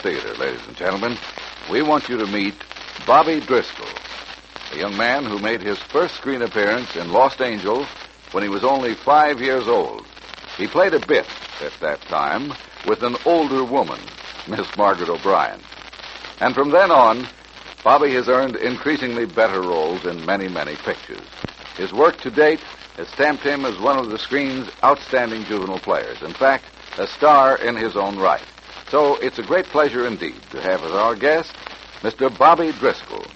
Theater, ladies and gentlemen, we want you to meet Bobby Driscoll, a young man who made his first screen appearance in Lost Angel when he was only 5 years old. He played a bit at that time with an older woman, Miss Margaret O'Brien. And from then on, Bobby has earned increasingly better roles in many, many pictures. His work to date has stamped him as one of the screen's outstanding juvenile players. In fact, a star in his own right. So it's a great pleasure indeed to have as our guest Mr. Bobby Driscoll.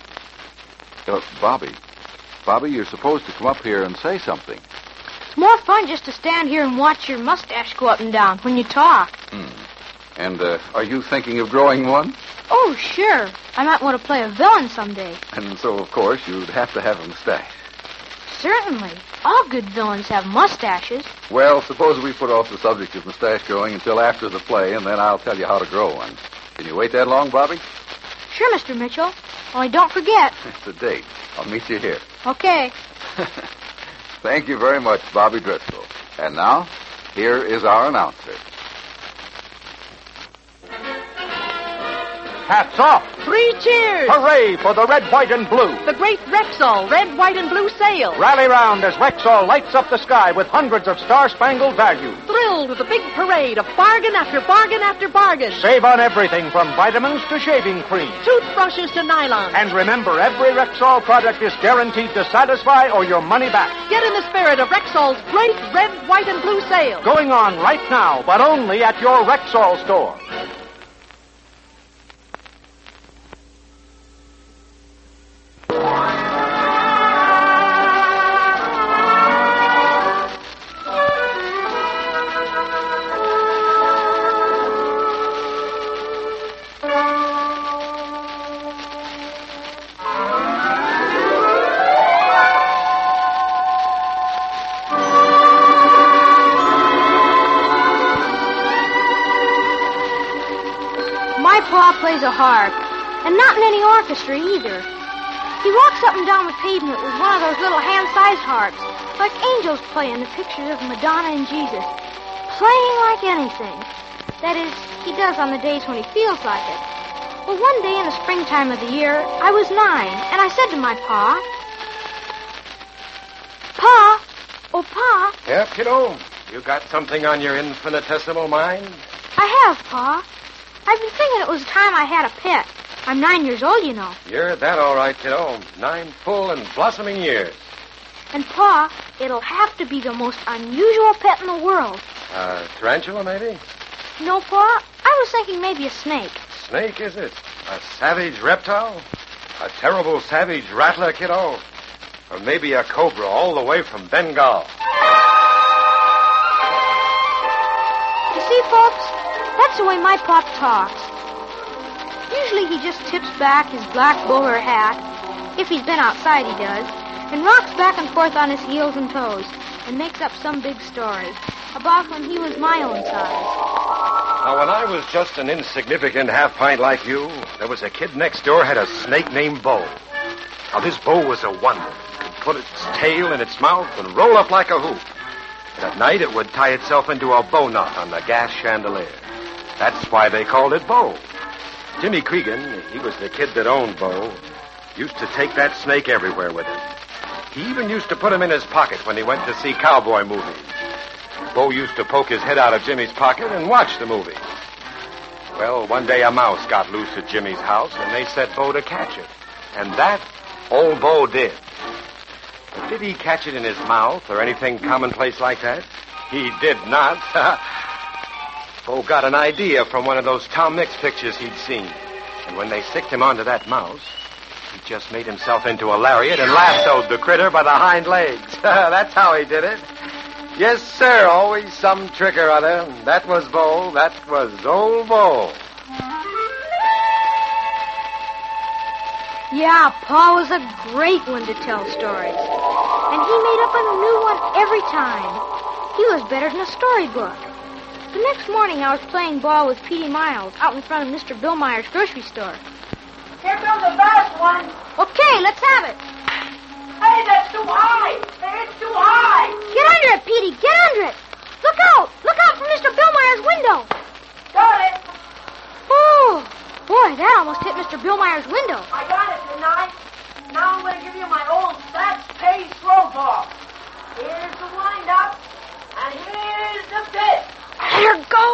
Bobby, you're supposed to come up here and say something. It's more fun just to stand here and watch your mustache go up and down when you talk. And are you thinking of growing one? Oh, sure. I might want to play a villain someday. And so, of course, you'd have to have a mustache. Certainly. All good villains have mustaches. Well, suppose we put off the subject of mustache growing until after the play, and then I'll tell you how to grow one. Can you wait that long, Bobby? Sure, Mr. Mitchell. Only don't forget. It's a date. I'll meet you here. Okay. Thank you very much, Bobby Driscoll. And now, here is our announcer. Hats off! 3 cheers! Hooray for the red, white, and blue! The great Rexall Red, White, and Blue sale. Rally round as Rexall lights up the sky with hundreds of star-spangled values. Thrilled with a big parade of bargain after bargain after bargain. Save on everything from vitamins to shaving cream. Toothbrushes to nylon. And remember, every Rexall product is guaranteed to satisfy or your money back. Get in the spirit of Rexall's great Red, White, and Blue sale. Going on right now, but only at your Rexall store. My pa plays a harp, and not in any orchestra either. He walks up and down the pavement with one of those little hand-sized harps, like angels play in the pictures of Madonna and Jesus, playing like anything. That is, he does on the days when he feels like it. Well, one day in the springtime of the year, I was 9, and I said to my pa, Pa! Oh, Pa! Yeah, kiddo? You got something on your infinitesimal mind? I have, Pa. I've been thinking it was time I had a pet. I'm 9 years old, you know. You're that all right, kiddo. 9 full and blossoming years. And, Pa, it'll have to be the most unusual pet in the world. Tarantula, maybe? No, Pa, I was thinking maybe a snake. Snake, is it? A savage reptile? A terrible savage rattler, kiddo? Or maybe a cobra all the way from Bengal? You see, folks, that's the way my pop talks. Usually he just tips back his black bowler hat, if he's been outside he does, and rocks back and forth on his heels and toes, and makes up some big story about when he was my own size. Now, when I was just an insignificant half-pint like you, there was a kid next door had a snake named Bo. Now, this Bo was a wonder. It could put its tail in its mouth and roll up like a hoop. And at night, it would tie itself into a bow knot on the gas chandelier. That's why they called it Bo. Jimmy Cregan, he was the kid that owned Bo, used to take that snake everywhere with him. He even used to put him in his pocket when he went to see cowboy movies. Bo used to poke his head out of Jimmy's pocket and watch the movie. Well, one day a mouse got loose at Jimmy's house, and they set Bo to catch it. And that old Bo did. But did he catch it in his mouth or anything commonplace like that? He did not. Bo got an idea from one of those Tom Mix pictures he'd seen. And when they sicked him onto that mouse, he just made himself into a lariat and lassoed the critter by the hind legs. That's how he did it. Yes, sir, always some trick or other. That was Bo. That was old Bo. Yeah, Pa was a great one to tell stories. And he made up a new one every time. He was better than a storybook. The next morning, I was playing ball with Petey Miles out in front of Mr. Bill Meyer's grocery store. Here comes the fast one. Okay, let's have it. Hey, that's too high. Hey, it's too high. Get under it, Petey. Get under it. Look out. Look out from Mr. Bill Meyer's window. Got it. Oh, Boy, that almost hit Mr. Billmeyer's window. I got it, didn't I? Now I'm going to give you my old Stats Pay slow ball. Here's the wind-up, and here's the pitch. There go.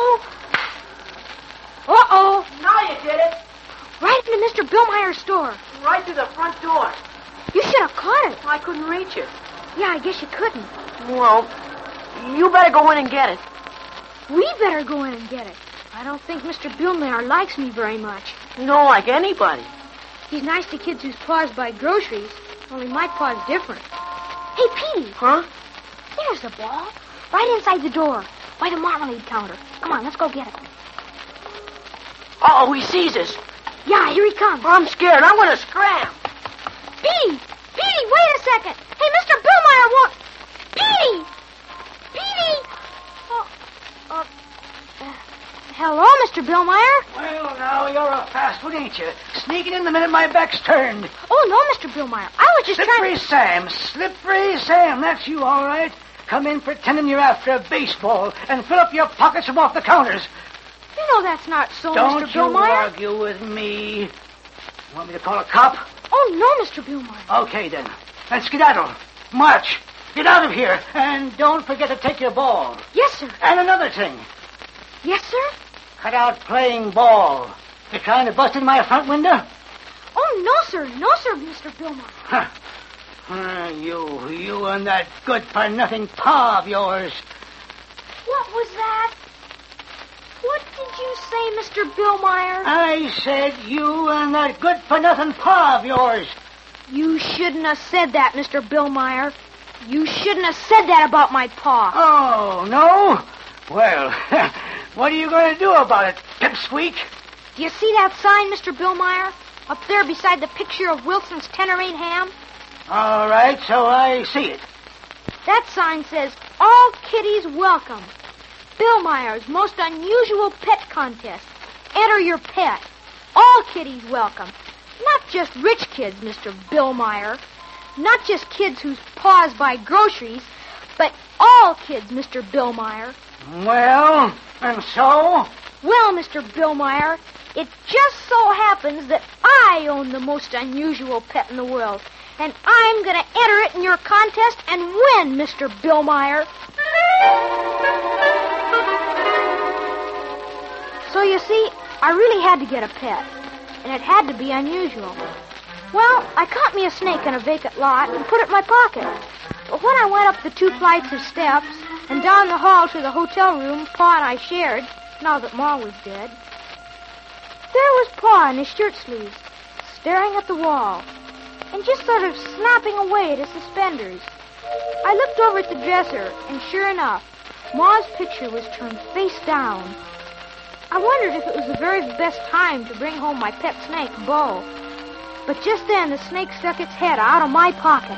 Uh-oh. Now you get it. Right into Mr. Billmeyer's store. Right to the front door. You should have caught it. I couldn't reach it. Yeah, I guess you couldn't. Well, you better go in and get it. We better go in and get it. I don't think Mr. Billmeyer likes me very much. You don't like anybody. He's nice to kids whose paws buy groceries, only my paw's different. Hey, Petey. Huh? There's the ball. Right inside the door, by the marmalade counter. Come on, let's go get it. Uh-oh, he sees us. Yeah, here he comes. I'm scared. I'm going to scram. Petey! Petey, wait a second. Hey, Mr. Billmeyer won't... Petey! Petey! Hello, Mr. Billmeyer. Well, now, you're a fast one, ain't you? Sneaking in the minute my back's turned. Oh, no, Mr. Billmeyer. I was just Slippery trying... Slippery Sam, that's you, all right. Come in pretending you're after a baseball and fill up your pockets from off the counters. You know that's not so, Don't Mr. you Billmeyer. argue with me. Want me to call a cop? Oh, no, Mr. Billmeyer. Okay, then. Let's skedaddle. March. Get out of here. And don't forget to take your ball. Yes, sir. And another thing. Yes, sir? Cut out playing ball. You trying to bust in my front window? Oh, no, sir. No, sir, Mr. Billmeyer. Huh. You and that good-for-nothing pa of yours. What was that? What did you say, Mr. Billmeyer? I said you and that good-for-nothing pa of yours. You shouldn't have said that, Mr. Billmeyer. You shouldn't have said that about my pa. Oh, no? Well, what are you going to do about it, pipsqueak? Do you see that sign, Mr. Billmeyer? Up there beside the picture of Wilson's Tenerain ham? All right, so I see it. That sign says, all kiddies welcome. Billmeyer's most unusual pet contest. Enter your pet. All kiddies welcome. Not just rich kids, Mr. Billmeyer. Not just kids whose paws buy groceries, but all kids, Mr. Billmeyer. Well, and so? Well, Mr. Billmeyer, it just so happens that I own the most unusual pet in the world. And I'm going to enter it in your contest and win, Mr. Billmeyer. So you see, I really had to get a pet. And it had to be unusual. Well, I caught me a snake in a vacant lot and put it in my pocket. But when I went up the 2 flights of steps and down the hall to the hotel room Pa and I shared, now that Ma was dead, there was Pa in his shirt sleeves, staring at the wall, and just sort of snapping away at his suspenders. I looked over at the dresser, and sure enough, Ma's picture was turned face down. I wondered if it was the very best time to bring home my pet snake, Bo. But just then, the snake stuck its head out of my pocket.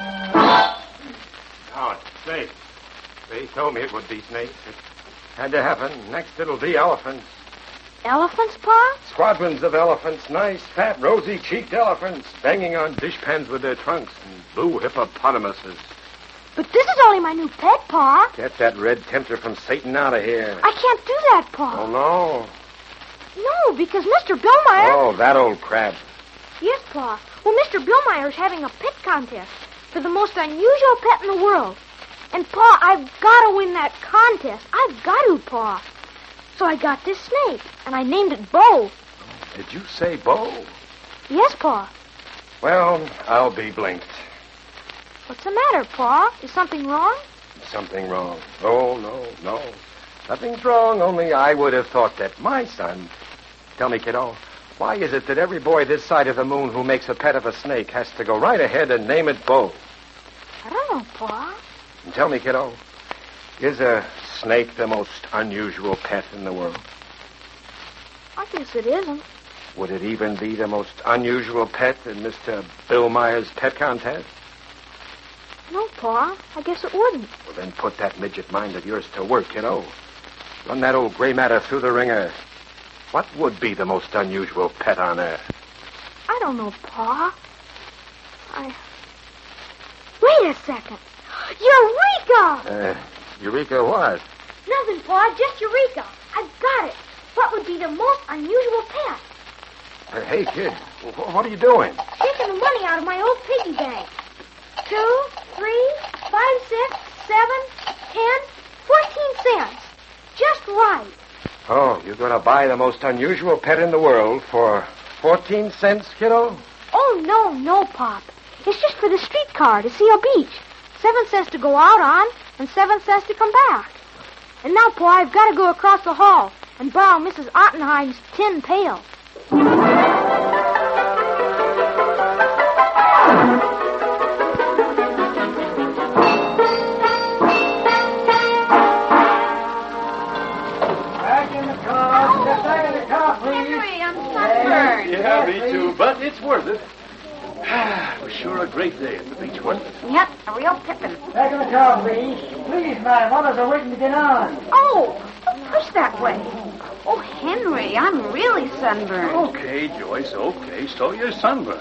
Oh, it's snake. They told me it would be snakes. It had to happen. Next, it'll be elephants. Elephants, Pa? Squadrons of elephants, nice, fat, rosy-cheeked elephants, banging on dishpans with their trunks, and blue hippopotamuses. But this is only my new pet, Pa. Get that red tempter from Satan out of here. I can't do that, Pa. Oh, no. No, because Mr. Billmeyer... Oh, that old crab. Yes, Pa. Well, Mr. Billmeyer's having a pet contest for the most unusual pet in the world. And, Pa, I've got to win that contest. I've got to, Pa. So I got this snake, and I named it Bo. Did you say Bo? Yes, Pa. Well, I'll be blinked. What's the matter, Pa? Is something wrong? Something wrong. Oh, no. Nothing's wrong, only I would have thought that my son... Tell me, kiddo, why is it that every boy this side of the moon who makes a pet of a snake has to go right ahead and name it Bo? I don't know, Pa. And tell me, kiddo, is a snake the most unusual pet in the world? I guess it isn't. Would it even be the most unusual pet in Mr. Billmeyer's pet contest? No, Pa. I guess it wouldn't. Well, then put that midget mind of yours to work, kiddo. Run that old gray matter through the ringer. What would be the most unusual pet on earth? I don't know, Pa. Wait a second. Eureka! Eureka what? Nothing, Pa. Just Eureka. I've got it. What would be the most unusual pet? Hey, kid, what are you doing? Taking the money out of my old piggy bank. 2, 3, 5, 6, 7, 10, 14 cents. Just right. Oh, you're going to buy the most unusual pet in the world for 14 cents, kiddo? Oh, no, Pop. It's just for the streetcar to Seal Beach. 7 cents to go out on, and 7 cents to come back. And now, Pa, I've got to go across the hall and borrow Mrs. Ottenheim's tin pail. Back in the car. Get back in the car, please. Henry, I'm sunburned. Yeah, me too, but it's worth it. It was sure a great day at the beach, wasn't it? Yep, a real pippin'. Back in the car, please. Please, ma'am. Others are waiting to get on. Oh, don't push that way. Oh, Henry, I'm really sunburned. Okay, Joyce, okay. So you're sunburned.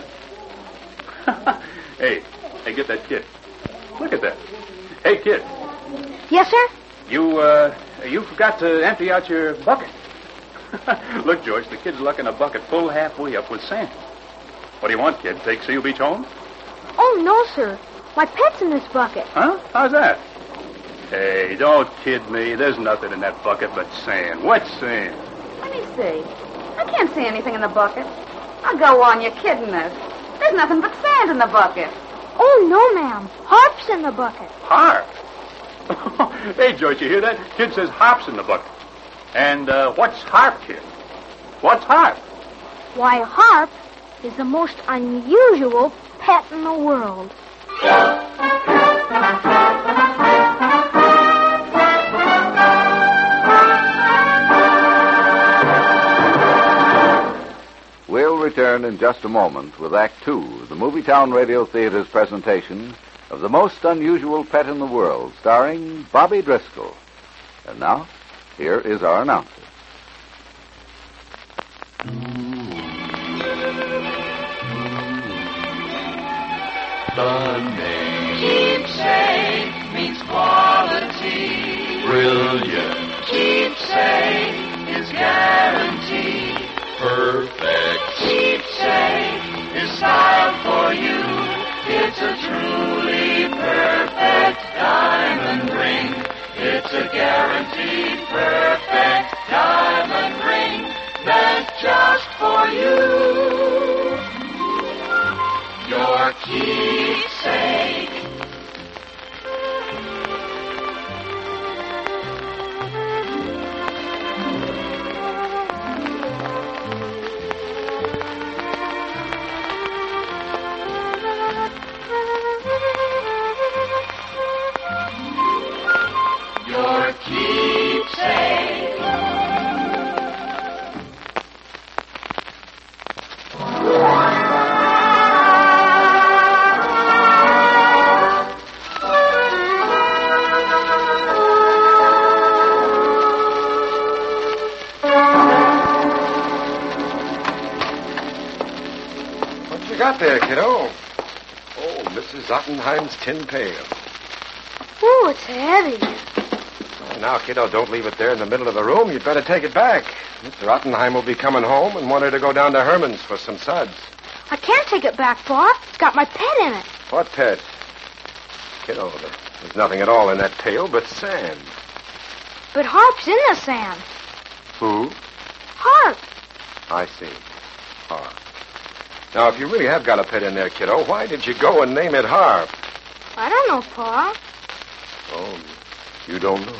Hey, get that kid. Look at that. Hey, kid, Yes, sir? you forgot to empty out your bucket. Look, Joyce, the kid's lucking a bucket full halfway up with sand. What do you want, kid? Take Seal Beach home? Oh, no, sir. My pet's in this bucket. Huh? How's that? Hey, don't kid me. There's nothing in that bucket but sand. Wet sand. Let me see. I can't see anything in the bucket. I'll go on, you're kidding us. There's nothing but sand in the bucket. Oh, no, ma'am. Harp's in the bucket. Harp? Hey, Joyce, you hear that? Kid says harp's in the bucket. And what's harp, kid? What's harp? Why, Harp is the most unusual pet in the world. We'll return in just a moment with Act Two, the Movietown Radio Theater's presentation of The Most Unusual Pet in the World, starring Bobby Driscoll. And now, here is our announcer. The name Keepsake means quality. Brilliant Keepsake is guaranteed. Perfect Keepsake is styled for you. It's a truly perfect diamond ring. It's a guaranteed perfect diamond ring meant just for you. Your keepsake. Your keepsake. What you got there, kiddo? Oh, Mrs. Ottenheim's tin pail. Ooh, it's heavy. Oh, now, kiddo, don't leave it there in the middle of the room. You'd better take it back. Mr. Ottenheim will be coming home and wanted to go down to Herman's for some suds. I can't take it back, Pa. It's got my pet in it. What pet? Kiddo, there's nothing at all in that pail but sand. But Harp's in the sand. Who? Harp. I see. Harp. Now, if you really have got a pet in there, kiddo, why did you go and name it Harp? I don't know, Pa. Oh, you don't know.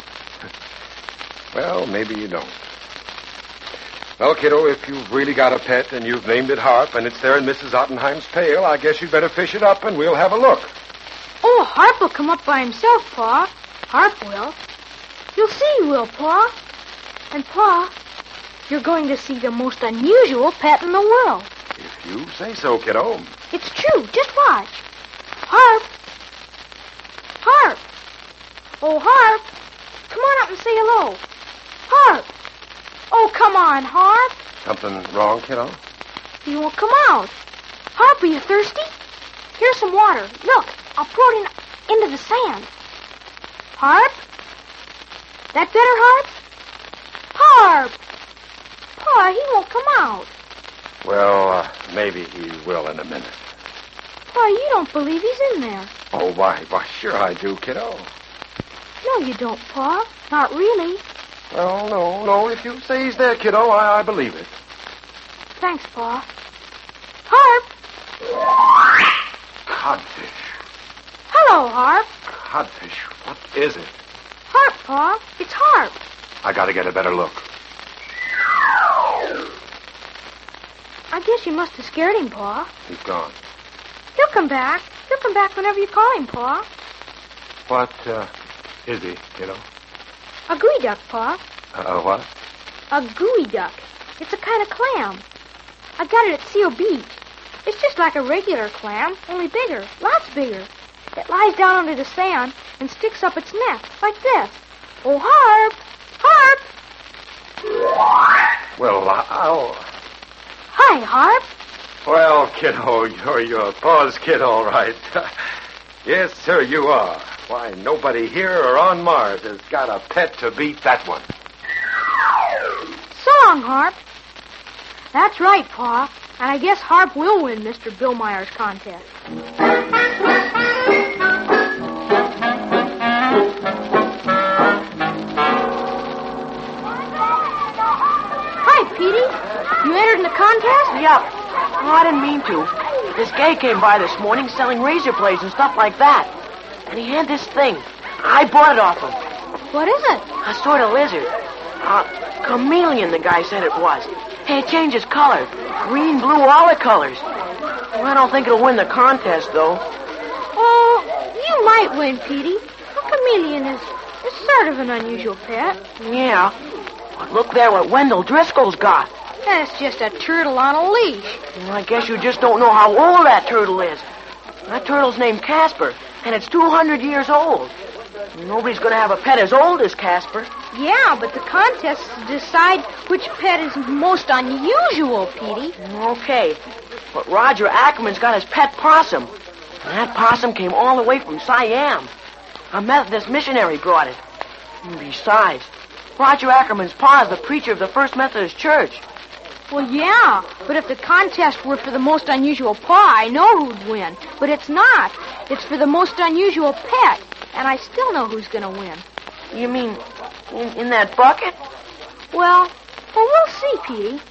Well, maybe you don't. Well, kiddo, if you've really got a pet and you've named it Harp and it's there in Mrs. Ottenheim's pail, I guess you'd better fish it up and we'll have a look. Oh, Harp will come up by himself, Pa. Harp will. You'll see he will, Pa. And, Pa, you're going to see the most unusual pet in the world. If you say so, kiddo. It's true. Just watch. Harp. Harp. Oh, Harp. Come on up and say hello. Harp. Oh, come on, Harp. Something wrong, kiddo? He won't come out. Harp, are you thirsty? Here's some water. Look, I'll pour it into the sand. Harp? That better, Harp? Harp! Pa, he won't come out. Well, maybe he will in a minute. Why, you don't believe he's in there. Oh, why, sure I do, kiddo. No, you don't, Pa. Not really. Well, no. If you say he's there, kiddo, I believe it. Thanks, Pa. Harp! Codfish. Hello, Harp. Codfish? What is it? Harp, Pa. It's Harp. I gotta get a better look. I guess you must have scared him, Pa. He's gone. He'll come back. He'll come back whenever you call him, Pa. What, is he, kiddo? A gooey duck, Pa. What? A gooey duck. It's a kind of clam. I got it at Seal Beach. It's just like a regular clam, only bigger, lots bigger. It lies down under the sand and sticks up its neck, like this. Oh, Harp! Harp! Well, I'll... Hi, Harp. Well, kiddo, you're your pa's kid, all right. Yes, sir, you are. Why, nobody here or on Mars has got a pet to beat that one. Song, Harp. That's right, Pa. And I guess Harp will win Mr. Bill Meyer's contest. Hi, Petey. You entered in the contest? Yep. Oh, I didn't mean to. This guy came by this morning selling razor blades and stuff like that. And he had this thing. I bought it off him. What is it? A sort of lizard. Chameleon, the guy said it was. Hey, it changes color. Green, blue, all the colors. Well, I don't think it'll win the contest, though. Oh, you might win, Petey. A chameleon is sort of an unusual pet. Yeah. But look there what Wendell Driscoll's got. That's just a turtle on a leash. Well, I guess you just don't know how old that turtle is. That turtle's named Casper, and it's 200 years old. Nobody's going to have a pet as old as Casper. Yeah, but the contest is to decide which pet is most unusual, Petey. Okay. But Roger Ackerman's got his pet possum. And that possum came all the way from Siam. A Methodist missionary brought it. And besides, Roger Ackerman's pa is the preacher of the First Methodist Church. Well, yeah, but if the contest were for the most unusual paw, I know who'd win. But it's not. It's for the most unusual pet, and I still know who's going to win. You mean in that bucket? Well, we'll see, Petey.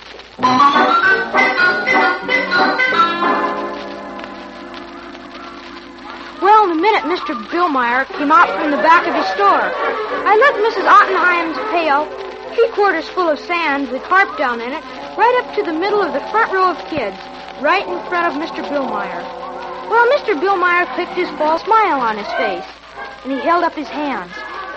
Well, in a minute, Mr. Billmeyer came out from the back of his store. I led Mrs. Ottenheim's pail, 3/4 full of sand with Harp down in it, right up to the middle of the front row of kids, right in front of Mr. Billmeyer. Well, Mr. Billmeyer clicked his false smile on his face, and he held up his hands.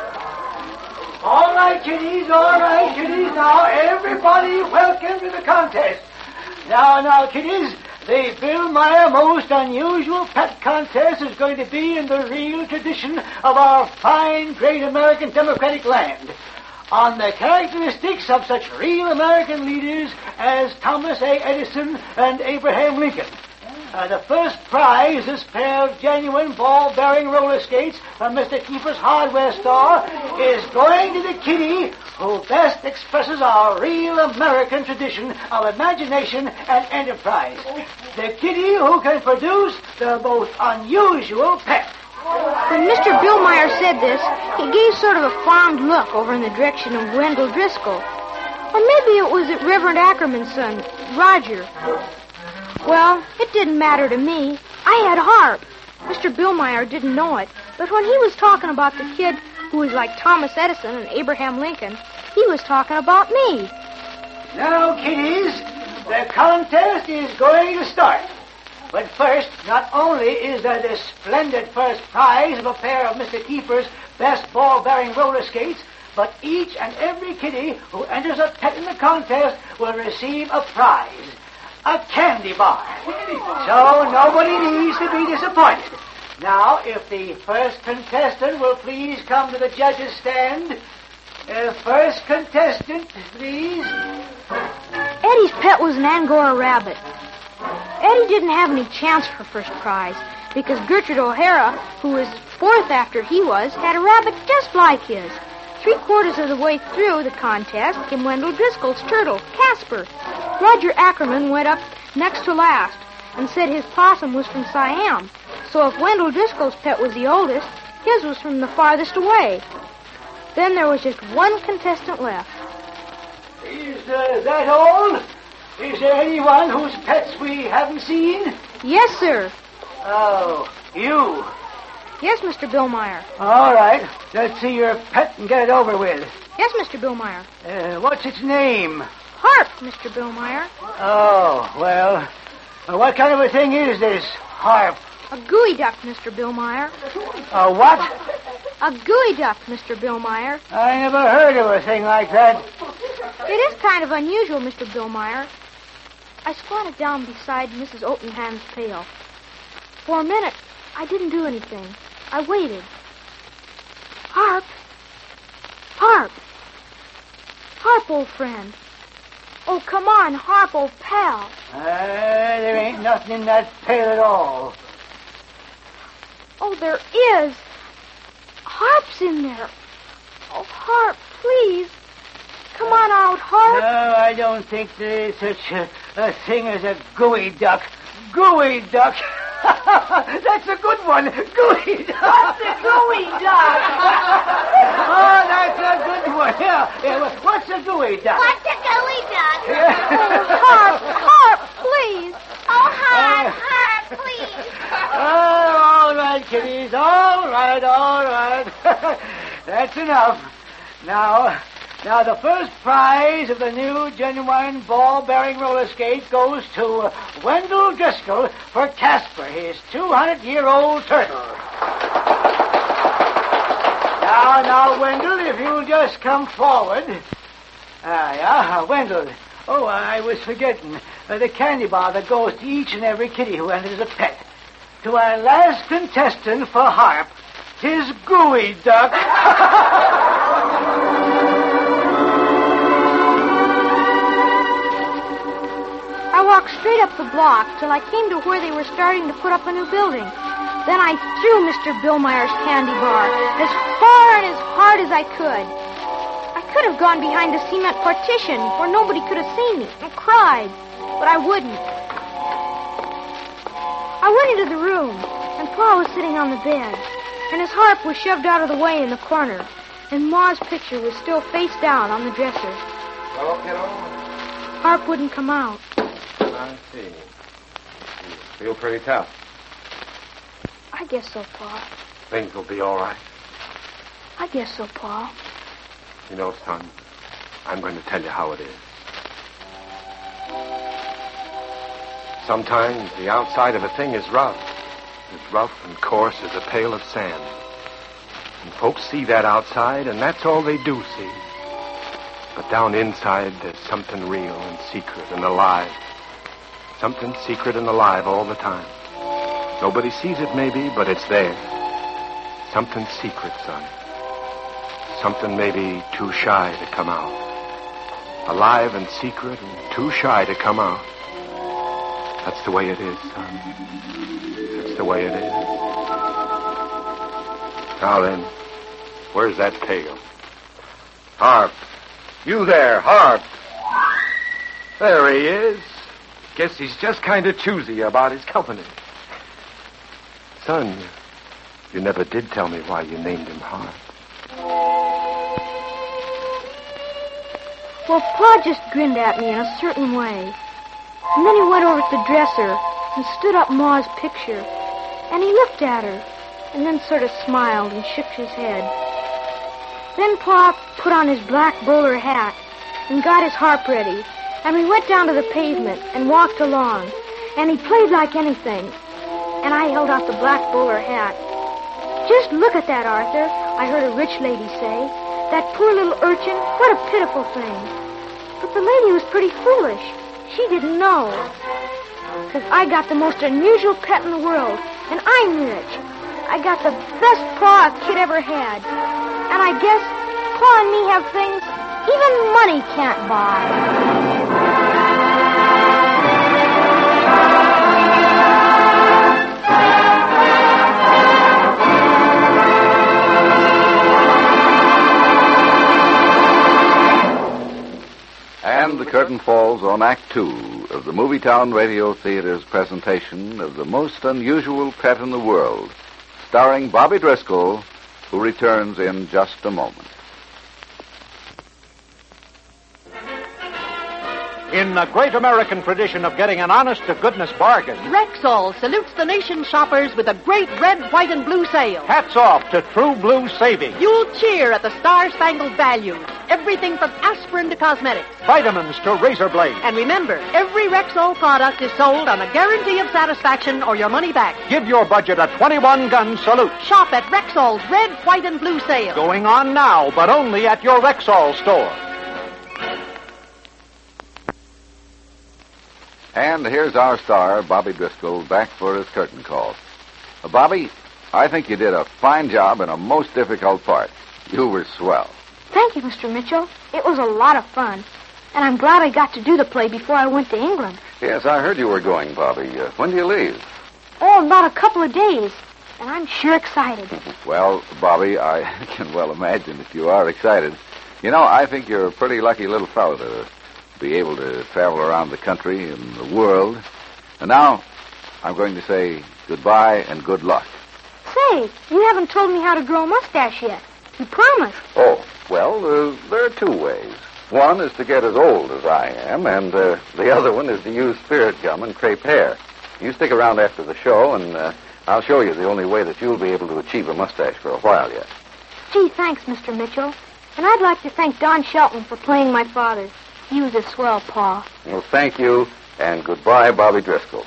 All right, kiddies, Now, everybody, welcome to the contest. Now, kiddies, the Bill Meyer Most Unusual Pet Contest is going to be in the real tradition of our fine, great American democratic land, on the characteristics of such real American leaders as Thomas A. Edison and Abraham Lincoln. The first prize, this pair of genuine ball-bearing roller skates from Mr. Keeper's hardware store, is going to the kitty who best expresses our real American tradition of imagination and enterprise. The kitty who can produce the most unusual pet. When Mr. Billmeyer said this, he gave sort of a fond look over in the direction of Wendell Driscoll. Or maybe it was Reverend Ackerman's son, Roger. Well, it didn't matter to me. I had Harp. Mr. Billmeyer didn't know it, but when he was talking about the kid who was like Thomas Edison and Abraham Lincoln, he was talking about me. Now, kiddies, the contest is going to start. But first, not only is there this splendid first prize of a pair of Mr. Keeper's best ball-bearing roller skates, but each and every kitty who enters a pet in the contest will receive a prize. A candy bar. So nobody needs to be disappointed. Now, if the first contestant will please come to the judges' stand. First contestant, please. Eddie's pet was an Angora rabbit. Eddie didn't have any chance for first prize because Gertrude O'Hara, who was fourth after he was, had a rabbit just like his. 3/4 of the way through the contest came Wendell Driscoll's turtle, Casper. Roger Ackerman went up next to last and said his possum was from Siam. So if Wendell Driscoll's pet was the oldest, his was from the farthest away. Then there was just one contestant left. Is that all? Is there anyone whose pets we haven't seen? Yes, sir. Oh, you. Yes, Mr. Billmeyer. All right. Let's see your pet and get it over with. Yes, Mr. Billmeyer. What's its name? Harp, Mr. Billmeyer. Oh, well, what kind of a thing is this harp? A gooey duck, Mr. Billmeyer. A what? A gooey duck, Mr. Billmeyer. I never heard of a thing like that. It is kind of unusual, Mr. Billmeyer. I squatted down beside Mrs. Oatenham's pail. For a minute, I didn't do anything. I waited. Harp. Harp. Harp, old friend. Oh, come on, Harp, old pal. There ain't nothing in that pail at all. Oh, there is. Harp's in there. Oh, Harp, please. Come on out, Harp. No, I don't think there is such a thing as a gooey duck. Gooey duck. That's a good one. Gooey duck. What's a gooey duck? Oh, that's a good one. Yeah. What's a gooey duck? What's a gooey duck? Oh, Harp, please. Oh, Harp, please. Oh, all right, kiddies. All right. That's enough. Now, the first prize of the new genuine ball-bearing roller skate goes to Wendell Driscoll for Casper, his 200-year-old turtle. Now, Wendell, if you'll just come forward. Wendell. Oh, I was forgetting. The candy bar that goes to each and every kitty who enters a pet. To our last contestant for Harp, his gooey duck. I walked straight up the block till I came to where they were starting to put up a new building. Then I threw Mr. Billmeyer's candy bar as far and as hard as I could. I could have gone behind the cement partition where nobody could have seen me and cried, but I wouldn't. I went into the room, and Pa was sitting on the bed, and his harp was shoved out of the way in the corner, and Ma's picture was still face down on the dresser. Hello, kiddo. Harp wouldn't come out. I see. You feel pretty tough. I guess so, Pa. Things will be all right. I guess so, Pa. You know, son, I'm going to tell you how it is. Sometimes the outside of a thing is rough. As rough and coarse as a pail of sand. And folks see that outside, and that's all they do see. But down inside, there's something real and secret and alive. Something secret and alive all the time. Nobody sees it, maybe, but it's there. Something secret, son. Something maybe too shy to come out. Alive and secret and too shy to come out. That's the way it is, son. That's the way it is. Now then, where's that pail? Harp. You there, Harp. There he is. Guess he's just kind of choosy about his company. Son, you never did tell me why you named him Harp. Well, Pa just grinned at me in a certain way. And then he went over to the dresser and stood up Ma's picture. And he looked at her and then sort of smiled and shook his head. Then Pa put on his black bowler hat and got his harp ready. And we went down to the pavement and walked along. And he played like anything. And I held out the black bowler hat. Just look at that, Arthur, I heard a rich lady say. That poor little urchin, what a pitiful thing. But the lady was pretty foolish. She didn't know. Because I got the most unusual pet in the world. And I'm rich. I got the best paw a kid ever had. And I guess Pa and me have things even money can't buy. curtain falls on Act Two of the Movietown Radio Theater's presentation of The Most Unusual Pet in the World, starring Bobby Driscoll, who returns in just a moment. In the great American tradition of getting an honest-to-goodness bargain, Rexall salutes the nation's shoppers with a great red, white, and blue sale. hats off to True Blue savings. You'll cheer at the star-spangled values. Everything from aspirin to cosmetics. Vitamins to razor blades. And remember, every Rexall product is sold on a guarantee of satisfaction or your money back. Give your budget a 21-gun salute. Shop at Rexall's red, white, and blue sale. Going on now, but only at your Rexall store. And here's our star, Bobby Driscoll, back for his curtain call. Bobby, I think you did a fine job in a most difficult part. You were swell. Thank you, Mr. Mitchell. It was a lot of fun. And I'm glad I got to do the play before I went to England. Yes, I heard you were going, Bobby. When do you leave? Oh, about a couple of days. And I'm sure excited. Well, Bobby, I can well imagine that you are excited. You know, I think you're a pretty lucky little fellow to be able to travel around the country and the world. And now, I'm going to say goodbye and good luck. Say, you haven't told me how to grow a mustache yet. You promised. Oh, well, there are two ways. One is to get as old as I am, and the other one is to use spirit gum and crepe hair. You stick around after the show, and I'll show you the only way that you'll be able to achieve a mustache for a while yet. Gee, thanks, Mr. Mitchell. And I'd like to thank Don Shelton for playing my father. He was a swell pa. Well, thank you, and goodbye, Bobby Driscoll.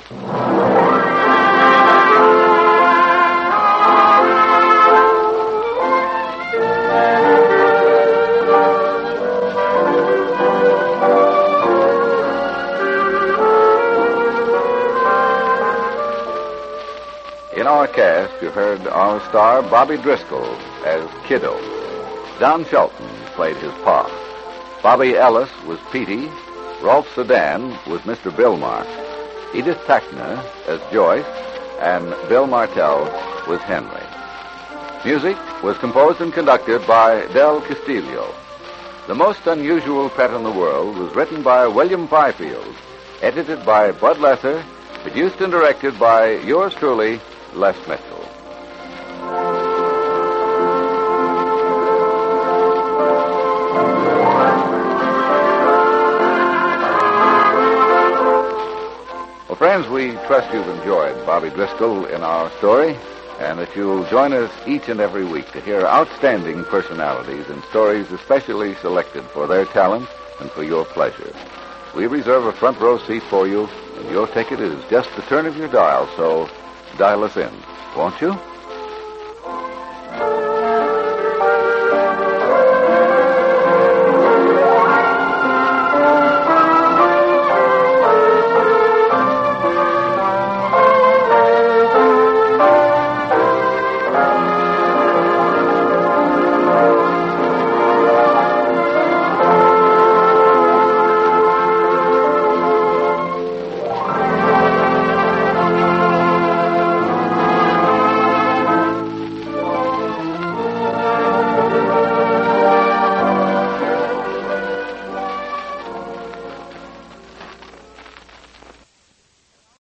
In our cast, you heard our star, Bobby Driscoll, as Kiddo. Don Shelton played his pa. Bobby Ellis was Petey. Rolf Sedan was Mr. Billmark. Edith Tachner as Joyce. And Bill Martell was Henry. Music was composed and conducted by Del Castillo. The Most Unusual Pet in the World was written by William Fifield, edited by Bud Lesser, produced and directed by yours truly, Les Mitchell. Well, friends, we trust you've enjoyed Bobby Driscoll in our story, and that you'll join us each and every week to hear outstanding personalities and stories especially selected for their talent and for your pleasure. We reserve a front row seat for you, and your ticket is just the turn of your dial, so dial us in, won't you?